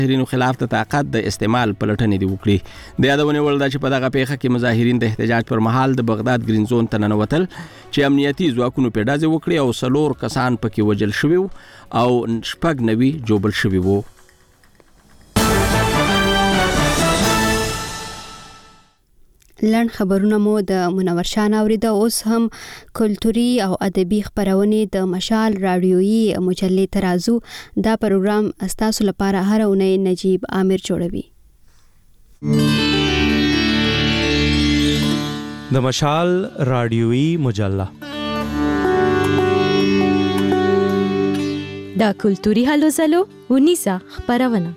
مظاهرینو خلاف د طاقت د استعمال پلټنې دي وکړي. د یادونې وړ ده چې په دغه پیښه کې مظاهرین د احتجاج پر مهال د بغداد ګرین زون ته ننوتل چې امنیتي ځواکونو پې ډزې وکړي او 4 کسان پکې وژل شوي او 9 جوبل شوي وو. لنډ خبرونه مو د منور شاه اوریده. اوس هم کلتوري او ادبي خبرونه د مشال رادیويي مجلې ترازو. دا پروګرام استاسو لپاره هر اونۍ نجیب عامر جوړوي. د مشال رادیويي مجله دا کلتوري هلو زلو ونیسا خبرونه.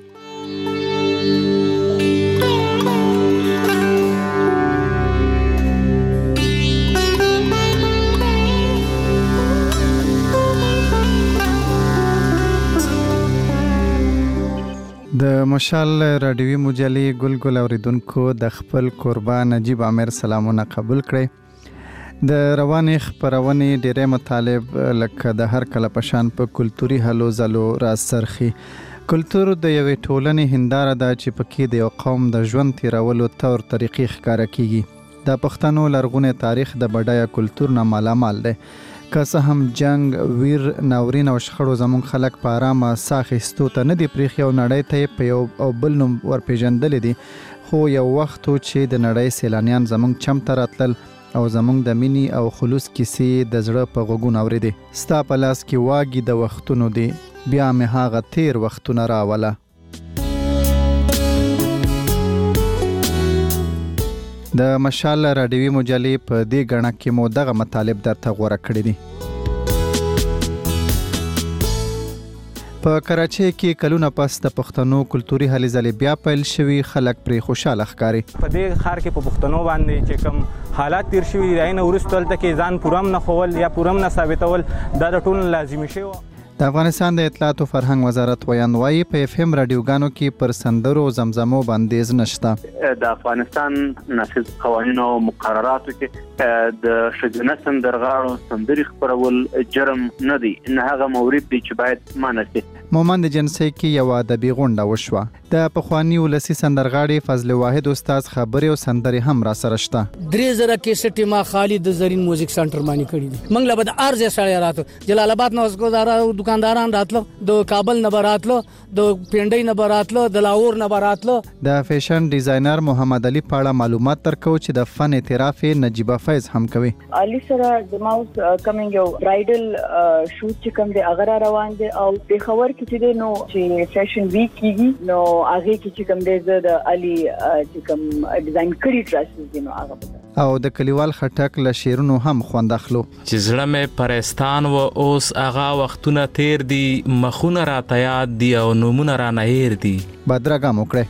د مشال رادیوي مجلې ګل اوریدونکو د خپل قربان نجیب عامر سلامونه قبول کړئ. د روانې خبرونې ډېرې مطالب لکه د هر کله پشان په کلتوري هلو زلو راز سرخي. کلتور د یوې ټولنې هنداره ده چې پکې د یو قوم د ژوند تیرولو طور طریقې ښکاره کیږي. د پښتنو لرغونی تاریخ د بډایه کلتور نه مالامال دی. که څه هم جنگ، ویر، ناورین او شخړو زموږ خلک په آرامه ساه اخیستو ته نه دي پرېښي او نړۍ ته یې په یو او بل نوم ورپېژندلی دي، خو یو وخت و چې د نړۍ سیلانیان زموږ چم ته راتلل او زموږ د مینې او خلوص کیسې د زړه په غوږونو اورېدې. ستا په لاس کې واګي د وختونو دی، بیا مې هغه تیر وختونه راوله. د مشال رادیوي مجلې په دې غڼه کې مو دغه مطالب درته غوره کړي دي. په کراچۍ کې کلونه پس د پښتنو کلتوري هلې ځلې بیا پیل شوي، خلک پرې خوشاله ښکاري. په دې ښار کې په پښتنو باندې چې کوم حالات تیر شوي دي هغې نه وروسته هلته کې ځان پوره هم نه ښول یا پوره هم نه ثابتول دا د ټولو لازمي شوي. د افغانستان د اطلاعات او فرهنګ وزارت ویاند وایي په FM رادیوګانو کې پر سندرو زمزمو بندیز نشته. د افغانستان نافذ قوانینو او مقرراتو کې د ښځینه سندرغاړو سندرې خپرول جرم نه دی، نه هغه مورد دی چې باید منع شي. مومند جنسي کې یو ادبي غونډه وشوه. د پخواني ولسي سندرغاړي فضل واحد استاد خبرې او سندرې هم را سره شته. 3000 کیسټې ما خالد د زرین موزیک سنټر باندې کړی دي. منګ له بد ارزه سړی راته جلال آباد نو اسکو دکانداران راتلو، د کابل نه براتلو، د پینډۍ نه براتلو، د لاهور نه براتلو. د فیشن ډیزاینر محمد علي پاړه معلومات ترکو چې د فن اعتراف نجیبه فیض هم کوي. علي سره د ماوس کمینګ یو برایډل شوټ چې کوم دی هغه روان دی او په خبر کې چې نو چې فیشن ویک کیږي نو هغه کې چې کوم دی د علي چې کوم ډیزاین کړی ډریسز دي نو هغه او د کلیوال خټک له شیرونو هم خوند اخلو. چې زړه مې پرستان و اوس هغه وختونه تیر دي، مخونه راته یاد دي او نومونه رانه هیر دي. بدرګه موکړه.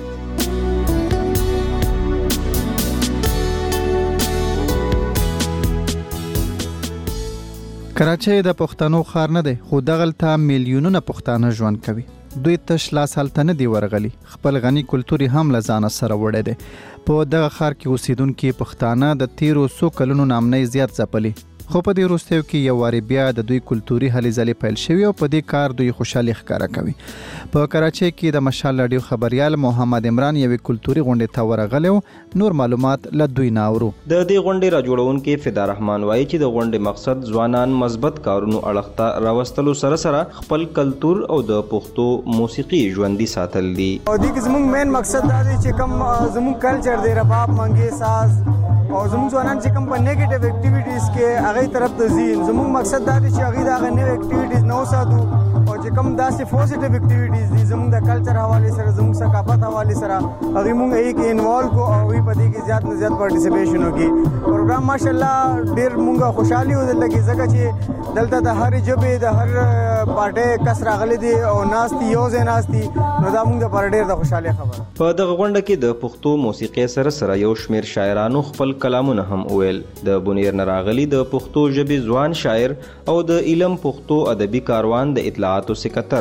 کراچۍ د پښتنو ښار نه دی، خو دغلته میلیونونه پښتانه ژوند کوي. دوی تش لاس هلته نه دی ورغلي، خپل غني کلتوري هم له ځانه سره وړی دی. په دغه ښار کې اوسیدونکي پښتانه د تیرو 100 کلونو نامنۍ زیات ځپلي، خو په دې وروستیو کې یو وارې بیا د دوی کلتوري هلې ځلې پیل شوي او په دې کار دوی خوشحالي ښکاره کوي. په کراچۍ کې د مشال راډیو خبریال محمد عمران یوې کلتوري غونډې ته ورغلی و. نور معلومات له دوی نه اورو. د دې غونډې راجوړونکي فدا رحمان وایي چې د غونډې مقصد ځوانان مثبت کارونو اړخ ته راوستلو سره سره خپل کلتور او د پښتو موسیقي ژوندي ساتل دي. او دې زموږ مین مقصد دا دی چې کوم زموږ کلچر دی رباب، منګي، ساز او زموږ ځوانان چې کوم په نیگیټیو اکټیویټیز کې هغه طرف ته ځي. زموږ مقصد دا دی چې هغه دا نوې اکټیویټیز نو ساتو او چې کوم داسې پوزټیو اکټیویټیز دي زموږ د کلچر حواله سره زموږ ثقافت حواله سره هغه موږ یې کې انوالو کو او په دې کې زیات نه زیات پارټیسیپیشن وکړي. پروګرام ماشاءالله ډیر موږ خوشحالي ودل کې ځکه چې دلته د هر جبه د هر پارټي کس راغلي دي او ناستي یو ځای ناستي نو دا موږ د پر ډیر د خوشحالي خبره. په دغه غونډه کې د پښتو موسیقي سره سره یو شمیر شاعرانو خپل کلامونه هم ویل. د بونیر نراغلی د پښتو ژبې ځوان شاعر او د علم پښتو ادبي کاروان د اطلاعاتو سکتر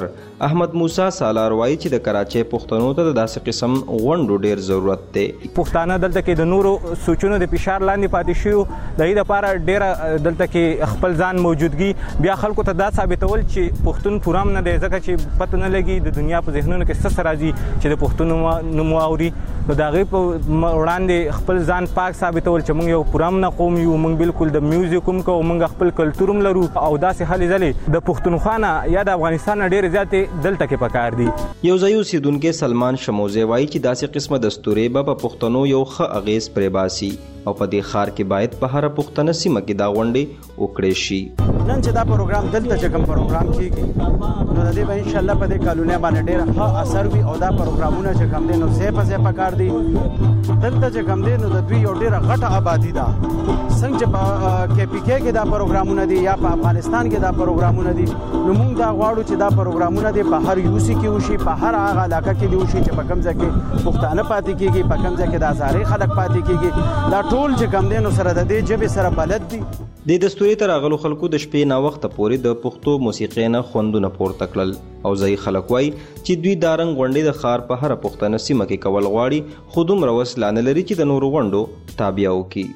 احمد موسی سالار وایي چې د کراچۍ پښتنو ته د داسې قسم غونډو ډیر ضرورت دی. پښتانه دلته کې د نورو سوچونو د فشار لاندې پاتې شوي، د دې لپاره ډیره دلته کې خپل ځان موجودګي بیا خلکو ته دا ثابتول چې پښتون پوره نه دی، ځکه چې پته نه لګي د دنیا په ذهنونو کې څه راځي چې د پښتون نوم واوري. نو د هغې په وړاندې خپل ځان پاک ثابتول چې موږ یو پوره نه قوم یو، موږ بالکل د میوزیک هم کوو، موږ خپل کلتور هم لرو او داسې هلې ځلې د پښتونخوا نه یا د افغانستان نه ډېرې زیاتې دلته کې پکار دي. یو ځای اوسېدونکی سلمان شموزی وایي چې داسې قسمه دستورې به په پښتنو یو ښه اغېز پرې باسي او په دې ښار کې باید په هره پښتنه سیمه کې دا غونډې وکړې شي. نن چې دا پروګرام دلته چې کوم پروګرام کیږي نو د دې به ان شاء الله په دې کالونیا باندې ډېر ښه اثر وي او دا پروګرامونه چې کوم دي نو ځای په ځای پکار دي. دلته چې کوم دي نو د دوی یو ډېره غټه آبادي ده، څنګه چې په کې پی کې دا پروګرامونه دي یا په افغانستان کې دا پروګرامونه دي، نو موږ دا غواړو چې دا پروګرامونه دي په هر یوسي کې وشي، په هر هغه علاقه کې دی وشي چې په کوم ځای کې پښتانه پاتې کیږي، په کوم ځای کې د هزارې خلک پاتې کیږي. دا ټول چې کوم دي نو سره د دې ژبې سره بلد دي. د دستوري تر راغلو خلکو د شپې نه وخته پورې د پښتو موسیقۍ نه خوندونه پورته کړل او ځایي خلک وایي چې دوی دا رنګ غونډې د ښار په هره پښتنه سیمه کې کول غواړي، خو دومره وسله نه لري چې د نورو غونډو تابعه وکړي.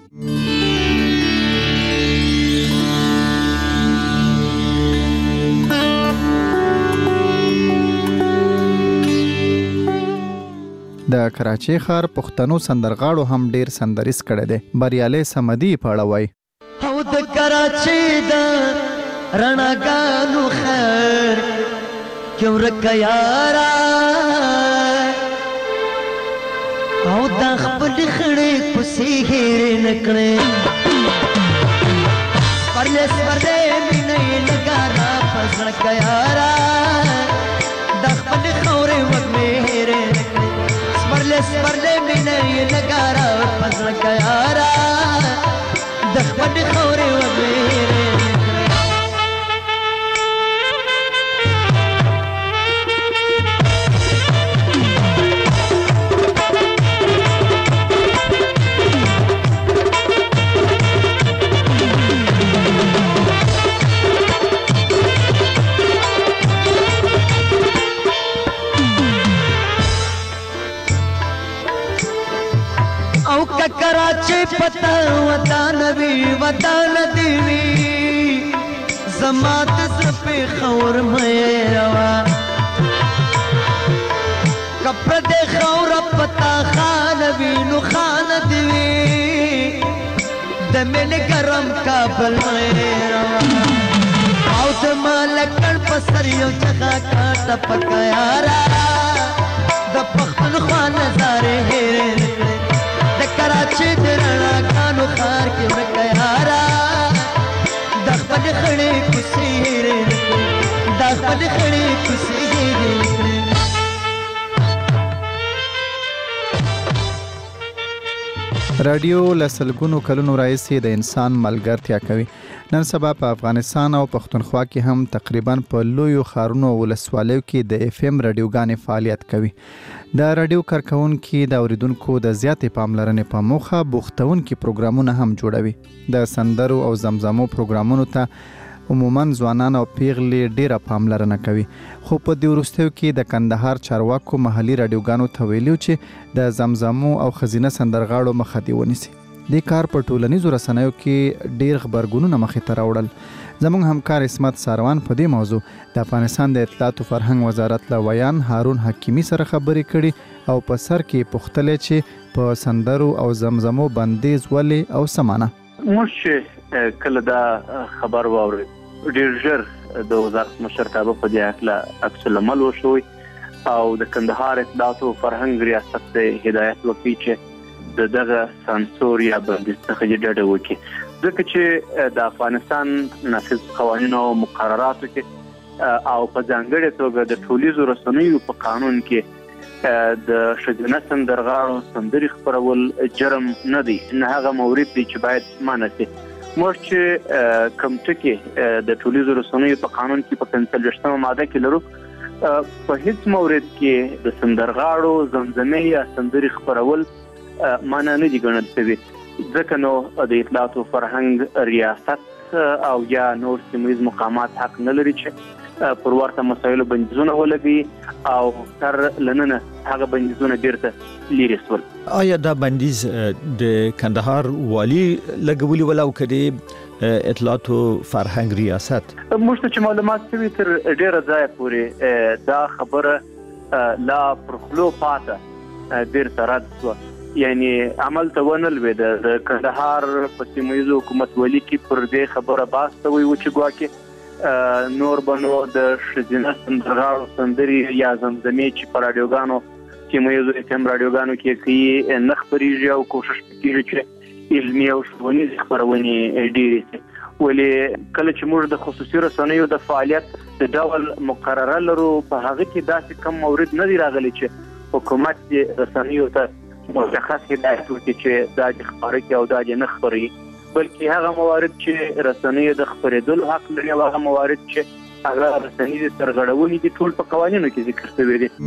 د کراچۍ ښار پښتنو سندرغاړو هم ډیر سندریز کړی دی. بریالي سمدي په اړه وایي او د کراچۍ د رڼاګانو خیر کې ورکه یاره او دا خپل خړې کوڅې هېرې نه کړې، سپرلې سپرلې مینه یې لږه را په زړه که یاره دا خپل خاورې وږمې هېرې نه کړې، سپرلې سپرلې مینه یې لږه را په زړه که یاره د خپل خاورې وږمې هېرې او که کراچۍ پتا وطن وي وطن دې وي زما د زړه پېښور مې روا، که پردی خاوره پتا خان وي نو خان دې وي د مینې ګرم کابل مې روا، او د ما لکړ په سر یو چغه کاټه پکه یاره د پښتونخوا نظارې هېرې نه کړې، کراچۍ د رڼاګانو ښار کې ورکه یاره د خپل خړې کوڅې هېرې نه کړې، د خپل خړې کوڅې هېرې نه کړې. رادیو له سلګونو کلونو راهیسې د انسان ملګرتیا کوي. نن سبا په افغانستان او پښتونخوا کې هم تقریبا په لویو ښارونو او ولسوالیو کې د اف ام رادیوګانې فعالیت کوي. د رادیو کارکونکي د اوریدونکو د زیاتې پاملرنې په موخه بوختونکي پروګرامونه هم جوړوي. د سندرو او زمزمو پروګرامونو ته عموما ځوانان او پیغلې ډیره پاملرنه کوي، خو په دې وروستیو کې د کندهار چارواکو محلي رادیوګانو ته ویلي چې د زمزمو او ښځینه سندرغاړو مخه دې ونیسي. دې کار په ټولنیزو رسنیو کې ډیر غبرګونونه مخې ته راوړل. زموږ همکار اسمت ساروان په دې موضوع د افغانستان د اطلاعات او فرهنګ وزارت له ویان هارون حکیمي سره خبرې کړي او په سر کې پوښتلې چې په سندرو او زمزمو بندیز ولې او سمانه. موږ کله دا خبر واورید ډیر ژر د وزارت مشرتابه په دې اړه عکس العمل وشوی او د کندهار اطلاعات او فرهنګ ریاست ته هدایت وکړي چې دغه سانسور یا بندیز څخه ډډه وکړي، ځکه چې د افغانستان نافذ قوانین او مقرراتو کې او په ځانګړې توګه د ټولیزو رسنیو په قانون کې د ښځینه سندرغاړو سندرې خپرول جرم نه دی، نه هغه مورد دی چې باید منع شي. موږ چې کوم ټکي د ټولیزو رسنیو په قانون کې په 45مه ماده کې لرو، په هیڅ مورد کې د سندرغاړو زمزمې یا سندرې خپرول معنا نه دي ګڼل شوي، ځکه نو د اطلاعات او فرهنګ ریاست او یا نور سیمه ییز مقامات حق نه لري چې پر ورته مسایلو بندیزونه ولګي او تر لننه هغه بندیزونه بیرته لري سول. آیا دا بندیز د کندهار والی لګولي ولاو کړي اطلاعات او فرهنګ ریاست موږ ته چې معلومات شوي تر ډیره ځایه پورې دا خبره لا پر خلو پاته بیرته رد شوه. یعنی عمل ته ونه لوېده. د کندهار په سیمه ییزو حکومت ولي کې پر دې خبره بحث شوی و چې ګواکې نور بنو د ښځینه سندرغاړو سندرې یا زمزمې چې په راډیوګانو سیمه ییزو FM راډیوګانو کې کوي نه خپرېږي او کوشش کېږي چې علمي او ښوونیزې خپرونې ډېرې شي. ولې کله چې موږ د خصوصي رسنیو د فعالیت د ډول مقرره لرو په هغه کې داسې کم مورد نه دی راغلی چې حکومت یې رسنیو ته مشخص هدایت وکړي چې دا دې خپاره کړي او دا دې نه خپروي، بلکې هغه موارد چې رسنیو د خپرېدلو حق لري او هغه موارد چې هغه رسنیزې سرغړونې دي ټول په قوانینو کې ذکر شوي دي.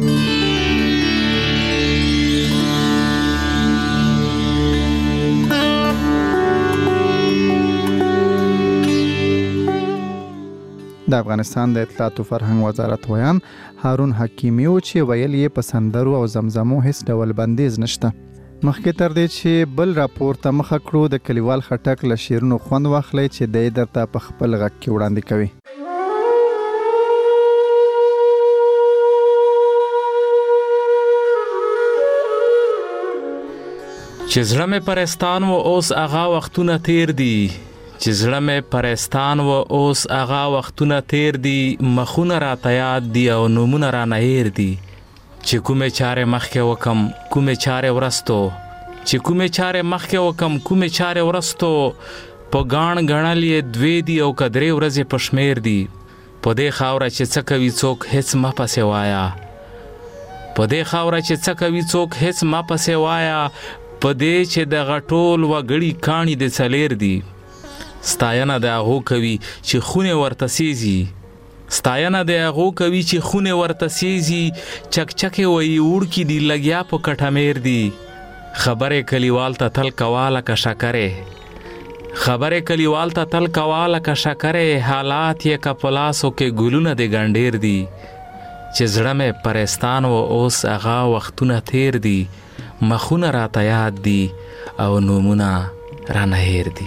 د افغانستان د اطلاعات او فرهنګ وزارت ویان هارون حکیمی او چې ویل یې په سندرو او زمزمو هیڅ ډول بندیز نشته. مخکې تر دې چې بل راپور ته مخه کړو د کلیوال خټک له شیرونو خوند واخلئ چې دی درته په خپل غږ کې وړاندې کوي. چې زړه مې پرستان و اوس هغه وختونه تیر دي، چې زړه مې پرستان و اوس هغه وختونه تیر دي، مخونه راته یاد دي او نومونه رانه هیر دي، چې کومې چارې مخکې وکم کومې چارې ورستو، چې کومې چارې مخکې وکم کومې چارې ورستو، په ګاڼ ګڼل یې دوې دي او که درې ورځې په شمېر دي، په دې خاوره چې څه کوي څوک هېڅ مه پسې وایه، په دې خاوره چې څه کوي څوک هېڅ مه پسې وایه، په دې چې دغه ټول وګړي کاڼي د څلېر دي، ستاینه د هغو کوي چې خونې ورته سیزي، ستاینه د هغو کوي چې خونې ورته سیزي، چکچکې وایي وړکي دي لګیا په کټمیر دي، خبرې کلیوال ته تل کواله که شکرې، خبرې کلیوال ته تل کواله که شکرې، حالات یې که په لاسو کې ګلونه د ګنډیر دي، چې زړه مې پرستان و اوس هغه وختونه تیر دي، مخونه راته یاد دي او نومونه رانه هیر دي.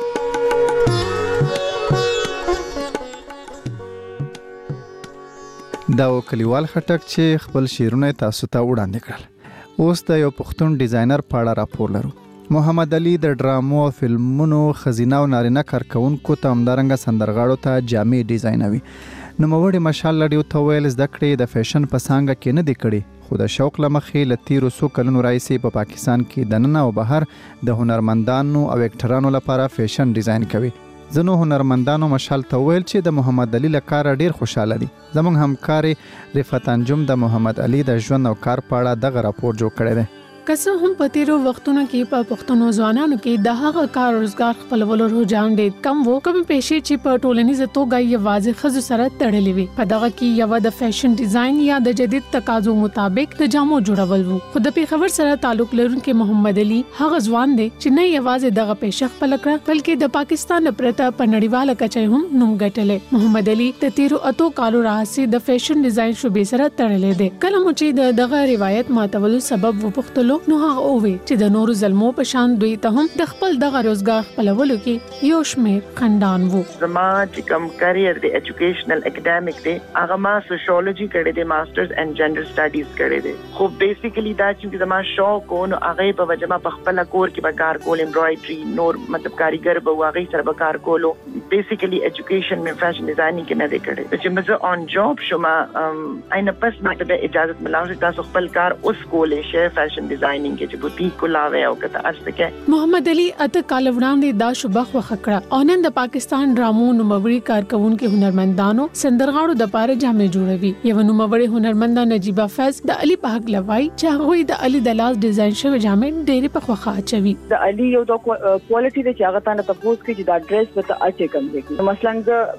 دا کلیوال خټک چې خپل شعرونه تاسو ته وړاندې کړل. اوس د یو پښتون ډیزاینر په اړه راپور لرو. محمد علي د ډرامو او فلمونو ښځینه او نارینه کارکونکو ته همدارنګه سندرغاړو ته جامې ډیزاینوي. نوموړي مشال لډیو ته ویل زده کړې د فیشن په څانګه کې نه دی کړي، خو د شوق له مخې له تیرو څو کلونو راهیسې په پاکستان کې دننه او بهر د هنرمندانو او اکټرانو لپاره فیشن ډیزاین کوي. ځینو هنرمندانو مشال ته ویل چې د محمد علي له کاره ډیر خوشاله دي. زموږ همکارې رفعت انجم د محمد علي د ژوند او کار په اړه دغه راپور جوړ کړی دی. که څه هم په تیرو وختونو کې په پښتنو ځوانانو کې د هغه کار روزګار خپلولو رجحان ډېر کم و، کوم پیشې چې په ټولنیزه توګه یوازې ښځو سره تړلې وي، په دغه کې یو د فیشن ډیزاین یا د جدید تقاضو مطابق د جامو جوړول وو. خو د پیښور سره تعلق لرونکي محمد علي هغه ځوان دی چې نه یوازې دغه پیشه خپل کړه بلکې د پاکستان پرته په نړیواله کچه هم نوم ګټلې. محمد علي د تیرو اتو کالو راهیسې د فیشن ډیزاین شوبې سره تړلې دی. کله مو چې دغه روایت ماتولو سبب وپوښتلو نو هغه اووي چې د نورو زلمو په شان دوی ته هم د خپل دغه روزګار خپلولو کې یو شمېر خندان وو. زما چې کوم کرییر دی ایجوکیشنل اکیډمیک دی، هغه ما سوشیولوژي کړی دی، ماسترز ان جنډر سټډیز کړی دی. خو بیسیکلی دا چې زما شوق و نو هغه په وجه ما په خپل کور کې به کار کول، امبرایډري نور مطلب کاریګر به هغه سره به کار کولو. بیسیکلی ایجوکیشن مې فیشن ډیزاینینګ کې نه دی کړی. چې مزه آن جاب شوم اینه پس ما ته اجازه ملاوي تاسو خپل کار اوس کولې شه فیشن ډیزاینینګ کې چې بوتیک کولاوي او کته ارسکه. محمد علي اته کال وړاندې دا شوبه خوخکړه او نن د پاکستان ډرامو نوموړي کارکونکو هنرمندانو سندرغاړو د پاره جامې جوړوي. یو نوموړي هنرمنده نجيبه فیض د علي په حق لوي چې هغه د علي د لاس ډیزاین شوی جامې ډېری په خوخه اچوي. د علي یو د کوالټي د چې هغه ته تاسو کې دا ډریس به ته اچي کوم دي. مثلا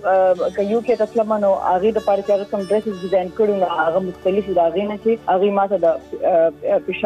د کيو کې تسلمانو هغه د پاره چې هغه کوم ډریس ډیزاین کړو هغه مختلف دا غینه چې هغه ماته د پېښور فوټو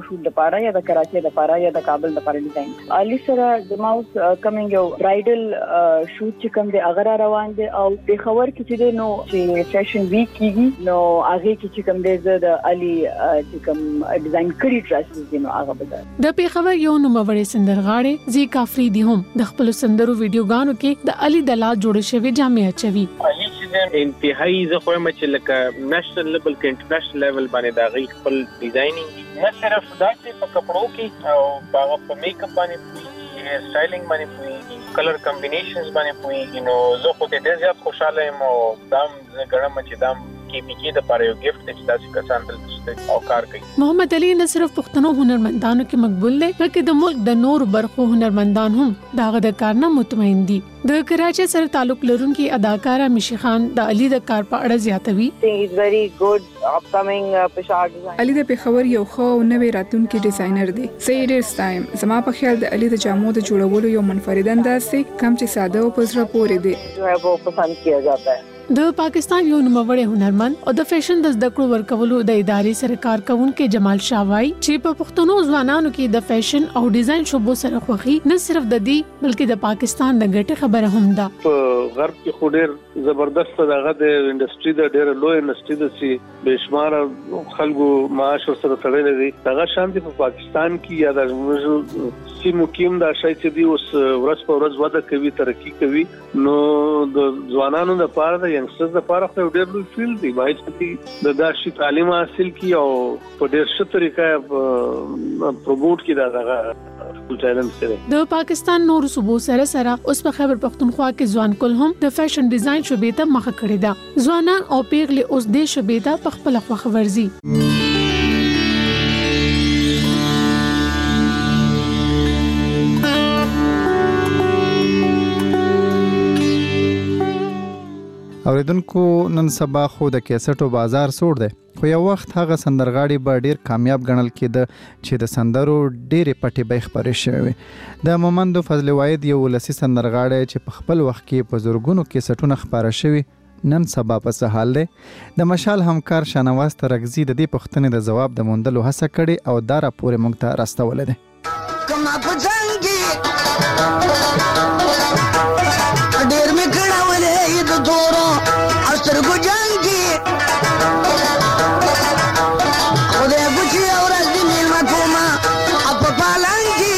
شوټ لپاره یا د کراچۍ لپاره یا د کابل لپاره ډیزاین علي سره د ماوس کمینګ یو برایډل شوټ چې کوم دی هغه روان دی او په خبر کې چې نو چې فیشن ویک کیږي نو هغه کې چې کوم دی د علي چې کوم ډیزاین کړی ډریسز دي نو هغه بدل د پیښور یو نوموړی سندرغاړي زیکا فریدي هم د خپل سندرو ویډیوګانو کې د علي د لاس جوړ شوی جامې اچوي. انتهایی زه خو هم چې لکه نېشنل لیول کې انټرنیشنل لیول باندې دا غي خپل ډیزاینینګ نه صرف دا چې په کپړو کې او په میک اپ باندې هیر سټایلینګ باندې پوي کلر کمبینیشنز باندې پوي نو زه خو ډېر زیات خوشاله یم او دام ګرم چې دام کې د پاره یو گیفت چې تاسو کسان دلته او کار کوي. محمد علي نه صرف پښتنو هنرمندانو کې مقبول دي بلکې د ملک د نور برخو هنرمندان هم داغه د کار نه مطمئن دي. د کراچۍ سره تعلق لرونکي اداکارہ مشی خان د علي د کار په اړه زیاتوي. He is very good upcoming پېښور ډیزاین. علي د پیښور یو ښه او نوې راتلونکي ډیزاینر دی. سیډرز ټایم زما په خیال د علي د جامو د جوړولو یو منفرد انداز دی کم چې ساده او پزړه پورې دی. جو ہے وہ پسند کیا جاتا ہے. د پاکستان یو نوموړی هنرمند او د فیشن د زده کړو ورکولو د ادارې سره کارکونکو جمال شاوای چې په پښتنو ځوانانو کې د فیشن او ډیزاین شوبو سره خوخي نه صرف د دې بلکې د پاکستان د ګټه خبره هم ده. په غرب کې خو ډېر زبردست دغه د انډستری د ډېر لوی انډستری د سي بشمار خلکو معاش سره تړلې دي. دغه شان په پاکستان کې یا د سیمو کې دا شای چې دی اوس ورځ په ورځ وده کوي ترقی کوي نو د ځوانانو لپاره د ینګسترز لپاره خو ډېر لوی فیلډ دی باید د داسې تعلیم حاصل کی او په ډېر ښه طریقه پروموټ کی دا د پاکستان نور صوبو سره اوس په خیبر پختونخوا کې ځوان کول هم د فیشن ډیزاین شوبې ته مخه کړې ده. ځوانان او پیغلې اوس د شوبې ته په خپل خوښ ورزي. اوریدونکو نن سبا خو د کیسټو بازار سوړ دی خو یو وخت هغه سندرغاړي به ډیر کامیاب ګڼل کېده چې د سندرو ډېرې پټې به خبرې شوې. د مومندو فضل واحد یو ولسی سندرغاړی چې په خپل وخت کې په زورګونو کیسټونه خبره شوي نن سبا په څه حال دی. د مشال همکار شانواز ترغزي د دې پوښتنې د جواب د موندلو هڅه کړې او دا راپورې موږ ته راستولې ده. ډېر مې کړاولې د دورو سترګو جنګي خدای بچي او ورځ دې مېلمه کومه په پالنګي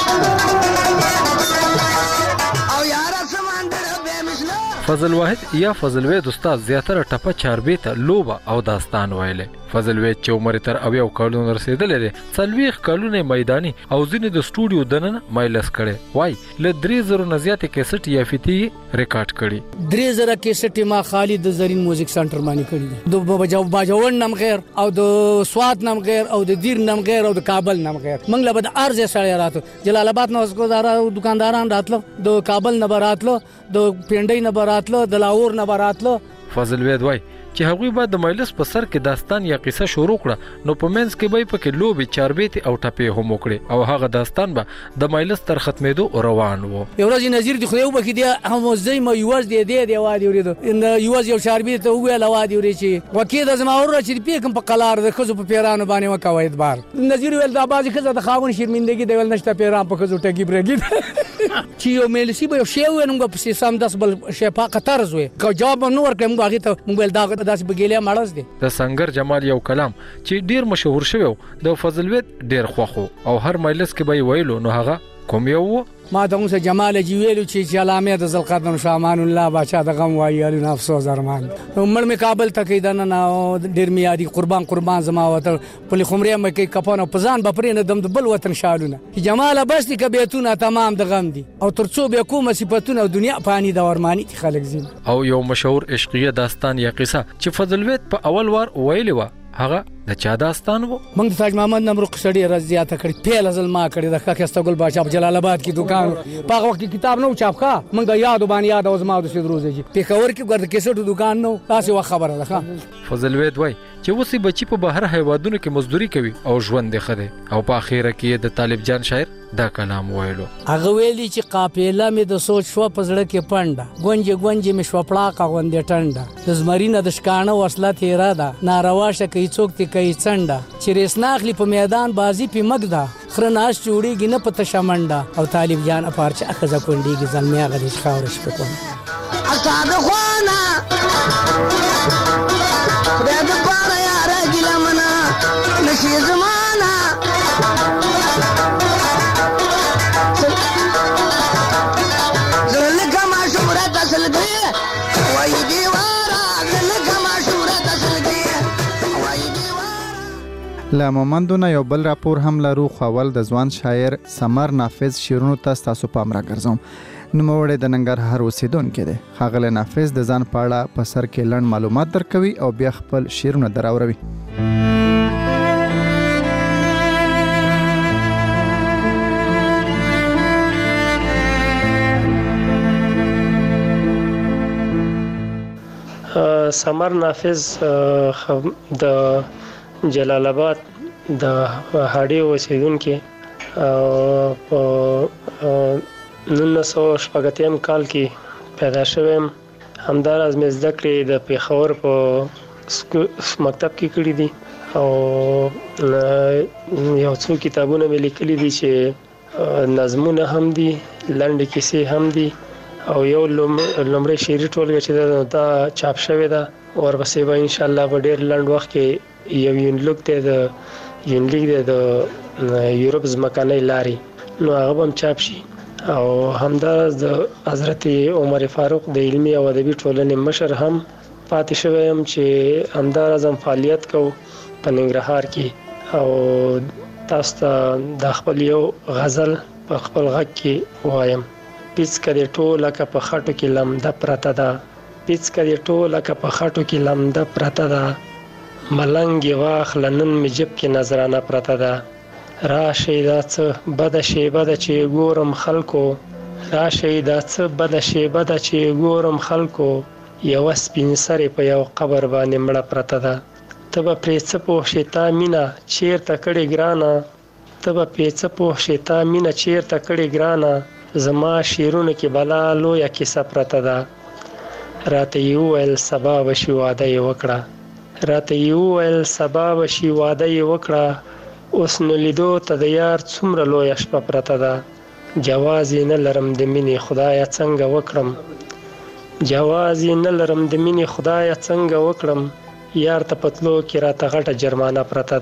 او یاره سمندر به مثله فضل واحد یا فضل وید استاد زیاتره ټپه چاربې ته لوبه او داستان ویلې. فضل وید چې عمر تر 80 کلونو رسیدلې ده 40 کلونه میداني او ځینې د سټوډیو دننه مایلس کړي وای له 3000 نه زیات کیسټ یا فتی ریکارډ کړي. 3000 کیسټ ما خالد د زرین میوزیک سنټر باندې کړي دي. د باجوړ نام غیر او د سواد نام غیر او د دیر نام غیر او د کابل نام غیر. منګ له بد ارزه سړی راتو جلال آباد نو اسکو دکانداران راتلو د کابل نه براتلو د پینډۍ نه براتلو د لاهور نه براتلو. فضل وید وای چې هغوی به د مایلس په سر کې داستان یا قصه شروع کړه نو په منځ کې به پکې لوبي چاربېتي او ټپې هم وکړي او هغه داستان به د مایلس تر ختمېدو روان وو. یو ورځ نظیر دی خو یو بکې دی هم زې ما یوز دی وادي ورېدو ان یوز یو چاربېت ته ویل وادي ورې چې وکې د زما ور چې پیکم په قلار د خزو په پیرانو باندې وکوي ادبار. نظیر ویل دا بازي خزه د خاون شرمندګي دی ول نشته پیران په خزو ټګي برګي چې یو ملسی به شی ونګ په سیسام 10 بل شفا قطر زوي کو جواب نو ورکم هغه ته موږ دا داسې بګیلې ماړز دي. د سنگر جمال یو کلام چې ډیر مشهور شوی د فضل وید ډیر خوخو او هر مجلس کې به ویلو نو هغه کوم یو ما دغه سه جمال جی ویلو چې علامه د زلقدن شامان الله بادشاہ د غم وایالو افسوس ارمان مړ می کابل تکې د نه ډیر میادي قربان زما وته په خمرې مې کې کپانو پزان بپرې نه دم بل وطن شالونه جمال بس دي کبيتونه تمام د غم دي او ترڅو به کومه صفاتونه دنیا پانی د ورمانی خلک زین. او یو مشهور عشقیه داستان یا قصه چې فضل وید په اول وار ویلې و هغه د چا داستان وو. موږ د تاج محمد نمرو قصړي رضیاته کړی پیل ازل ما کړی د خاکسته ګل بادشاہ په جلال آباد کې دکان په وخت کې کتاب نو چاپ کا موږ یاد باندې یاد او زما د سید روزي په کور کې ګرد کیسټو دکان نو تاسو خبره ده. فضل وید وای چې وسی بچی په بهر هیوادونو کې مزدوري کوي او ژوند یې خده او په اخیره کې د طالب جان شاعر دا کلام ویلو. هغه ویلي چې قافله مې د سوچ شو پزړه کې پنده گونجه گونجه مې شو پړاقه غوندې ټنده د زمرینه د شکانه وصله تیرا ده ناروا شکې څوک تی کوي څنډه چې رسناخلی په میدان بازی په مګدا خرناش جوړیږي نه پته شمنده او طالب جان اپارچ اخزه کونډیږي ځلمیا غدي خاورش په کوم اساده خوانه د پاره یار ګلمنا نشي زمانہ له مومندونه یو بل راپور هم لرو خو اول د ځوان شاعر سمر نافذ شعرونو ته تاسو پام راګرځوم. نوموړی د ننګرهار اوسیدونکی دی. ښاغلی نافذ د ځان په اړه په سر کې لنډ معلومات درکوي او بیا خپل شعرونه دراوروي. سمر نافذ د جلال آباد د هاډي اوسیدونکي په 1980 کال کې پیدا شوم. همداراز مې زده کړې د پیښور په مکتب کې کړې دي او یو څو کتابونه مې لیکلي دي چې نظمونه هم دي لنډې کیسې هم دي او یو لومړی شعري ټولګه چې دا چاپ شوې ده ورپسې به ان شاء الله په ډېر لنډ وخت کې یو یونلیک دی د یونلیک دی د یورپ ځمکنۍ لارې نو هغه هم چاپ شي او همداراز د حضرت عمر فاروق د علمي او ادبي ټولنې مشر هم پاتې شوی یم چې همداراز هم فعالیت کوو په ننګرهار کې او تاسو ته د خپل یو غزل په خپل غږ کې وایم. پیڅکه ټوله که په خټو کې لمده پرته ده پیڅکه ټوله که په خټو کې لمده پرته ده ملنګ واخله نن مې جب کې نظرانه پرته ده راشئ دا څه بده شیبه ده چې ګورم خلکو راشئ دا څه بده شیبه ده چې ګورم خلکو یوه سپین سرې په یو قبر باندې مړه پرته ده ته به پرې څه پوه شې تا مینه چیرته کړې ګرانه ته به پرې څه پوه شې تا مینه چیرته کړې ګرانه زما شعرونو کې بلا لویه کیسه پرته ده راته یې وویل سبا به شي واده یې وکړه راته یې وویل سبا به شي واده یې وکړه اوس نو لیدو ته د یار څومره لویه شپه پرته ده جواز یې نه لرم د مینې خدایه څنګه وکړم جواز یې نه لرم د مینې خدایه څنګه وکړم یار ته پتلو کې راته غټه جرمانه پرته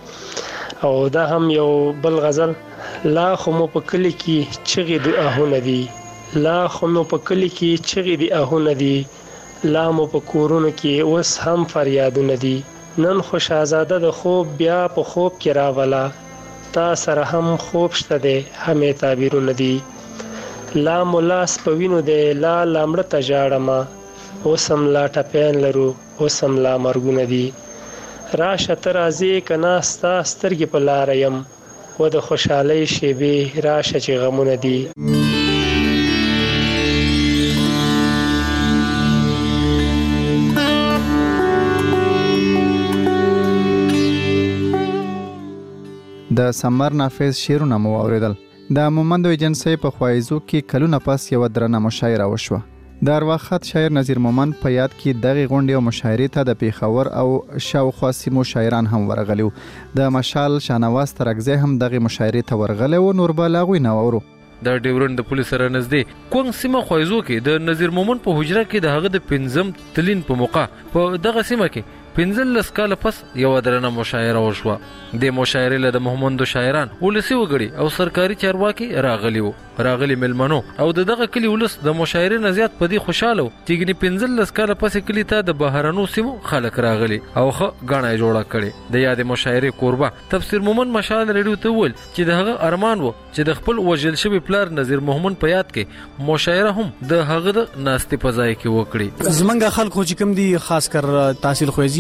ده او دا هم یو بل غزل لا خو مو په کلي کې چغې د آهونه دي لا خو مو په کلي کې چغې د آهونه دي لا مو په کورونو کې اوس هم فریادونه دي نن خو شهزاده د خوب بیا په خوب کې راولا تا سره هم خوب شته دی همې تعبیرونه دي لا مو لاس په وینو دی لا لامړه ته ژاړمه اوس هم لا ټپیان لرو اوس هم لا مرګونه دي راشه ته راځې که نه ستا سترګې په لاره یم و د خوشحالۍ شیبې راشه چې غمونه دي. د سمر نافذ شعرونه مو واوریدل. د مومند ایجنسی په خوایزو کې کلونه پس یو درنه مشاعره وشوه. د ارواخت شاعر نظیر مومند په یاد کې دغه غونډې او مشاعرې ته د پیښور او شاوخوا سیمو شاعران هم ورغلي. د مشال شانواز ترکزی هم دغه مشاعرې ته ورغلی و نور به لا هغوی نه واورو. د ډیورند د پولیس سره نږدې کوم سیمه خوایزو کې د نظیر مومند په حجره کې د هغه د 5 تلین په موقع په دغه سیمه کې 15 کال پس یو درنه مشاعره وشوه. د مشاعرې له د مومندو شاعران ولسی وګړي او سرکاري چارواکي راغلي ملمنو او دغه کلی ولس د مشاعرې نه زیات په دې خوشاله و چې 15 کال پس کلی ته د بهرنو سیمو خلک راغلي او خه غاڼه جوړه کړي. د یاد مشاعرې قربا تفسیر مومند مشال ریډیو ته ول چې دغه ارمان وو چې د خپل وجل شوی پلار نظیر مومند په یاد کې مشاعره هم د هغه د ناستې په ځای کې وکړي. زمونږ خلکو چې کوم دي خاص کر تحصیل خوځي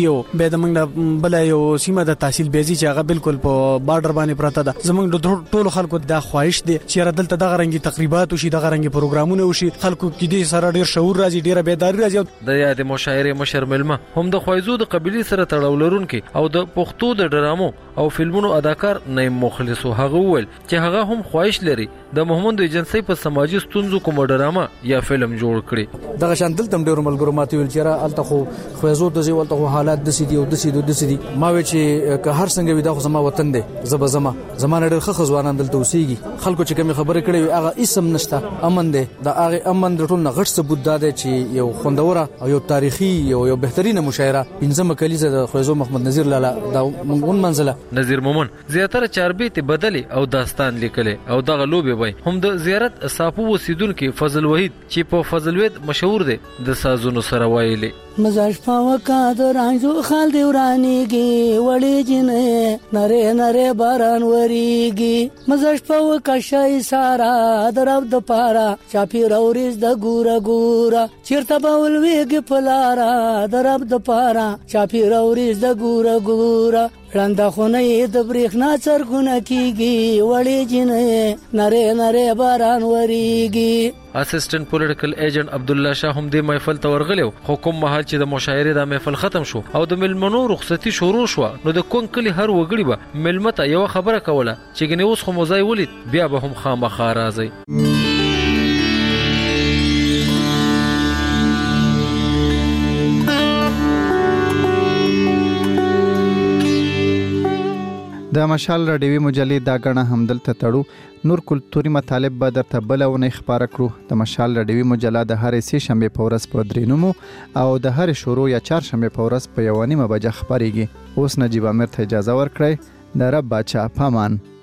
یو به د موږ بل یو سیمه د تحصیل بیزي چې هغه بالکل په بارډر باندې پراته ده. زموږ د ټولو خلکو د خواهش دی چې دلته دغه رنګي تقریبات وشي، دغه رنګي پروګرامونه وشي، خلکو کې دې سره ډیر شعور راځي، ډیره بیداری راځي. د یاد مشاعره مشر ملما هم د خوایزو د قبيله سره تړاو لرونکي او د پښتو د ډرامو او فلمونو اداکار نیم مخلص هغه ول چې هغه هم خواهش لري د محمد ایجنسی په سماجی ستونزو کوم ډراما یا فلم جوړ کړي. دغه شان دلته ډیرو ملګرو ماته ویل چې الته خو خوځو د زیول ته حالات د سیدي او د سیدي ما وی چې که هر څنګه وي دا خو زما وطن دی، زمانه ډېر ښه ځوانان دلته اوسېږي. خلکو چې کوم خبره کړې هغه اسم نشته، امن دی. دا هغه امن د ټول نه غټ ثبوت دی چې یو خوندوره او یو تاریخي یو بهترینه مشاعره پنځمه کلیزه د خوځو محمد نذیر لالا دا مونږ منزله نذیر مومن زیاتره چاربیت بدلی او داستان لیکلې او دغه لوبي وای هم د زیارت صافو وسیدونکو فضل وحید چې په فضل وحید مشهور دی د سازونو سره وایلې. مزاج پاوکا د رانجو خال دی ورانیږي وړي جنې نره نره باران وریږي. مزاج پاوکا شای سارا درب د پارا چاپی راوریز د ګورا چیرته باول ویګ پلارا درب د پارا چاپی راوریز د ګورا رنده خونه د بریښنا څرګونه کیږي وړي جنې نره نره باران وریږي. اسسټنټ پولیټیکل ایجنټ عبد الله شاه هم د محفل تورغلو حکم مهال چې د مشاعره د محفل ختم شو او د ملمنو رخصتي شروع شو نو د کونکلي هر وګړي به ملمته یو خبره کوله چې ګنې اوس خو مزای ولید بیا به هم خامخا راځي. د مشال راډیوي مجلې دا غنه همدلته تړو. نور کلتوري مطالب به درته بلونه خبره کړو. د مشال راډیوي مجله د هر سه شنبه په ورځ په 3 نیمو او د هر شروع یا 4 شنبه په ورځ په 1 نیمه بجه خبريږي. اوس نجیب امیر ته اجازه ورکړئ. د رب بچا پامان.